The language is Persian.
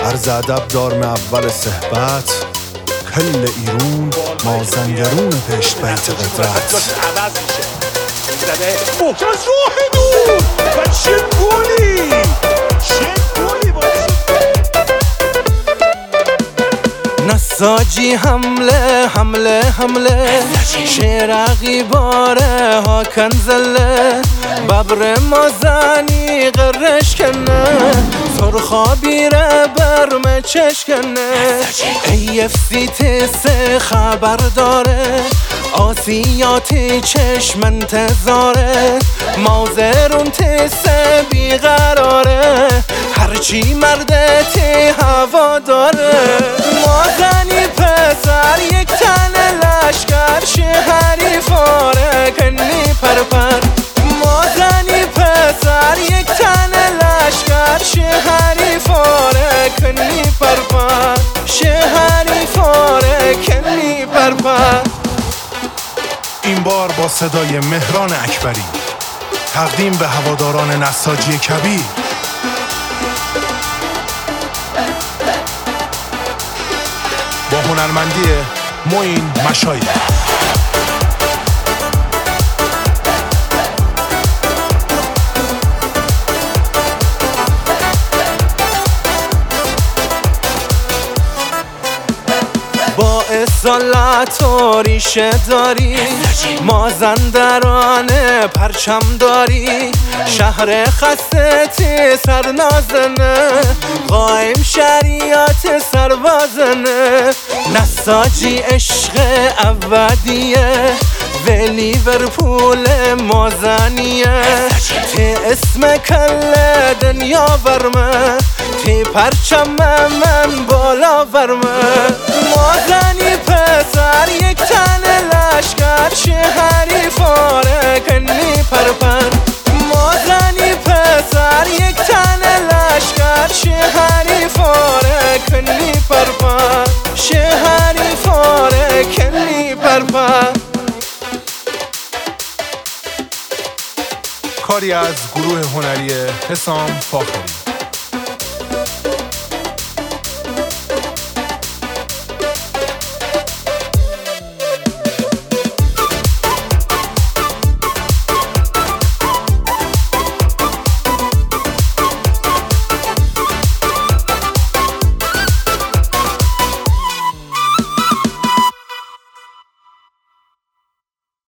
عرض ادب دارم اول صحبت کل ایرون مازندرون پشت بیت قدرت چه راه دور و چه گلی نساجی حمله حمله حمله شیرقی باره ها کنزله ببر مازنی قرش کنه سرخا بیره برمه چشکنه ایفسی تسه خبر داره آسیاتی چشم انتظاره مازرون تسه بیقراره هرچی مردتی هوا داره مازنی پسر یک تن لشکر شهری فاره کنی پرپر مازنی پسر یک تن لشکر شهری فاره کنی پرپر شهری فاره کنی پرپر. این بار با صدای مهران اکبری تقدیم به هواداران نساجی کبیر با هنرمندی معین مشایخ. با اصالت و ریشه داری مازندران پرچم داری شهر خسته سرنازنه قایم شریعت سربازنه نساجی عشق ابدیه و لیورپول مازنیه تی اسم کل دنیا ورمه تی پرچم من بالا ورمه مازنی پسر یک تن لشکر شهری فاره کنی پرپر مازنی پسر یک تن لشکر شهری فاره کنی پرپر شهری فاره کنی پرپر. کاری از گروه هنری حسام فاخری.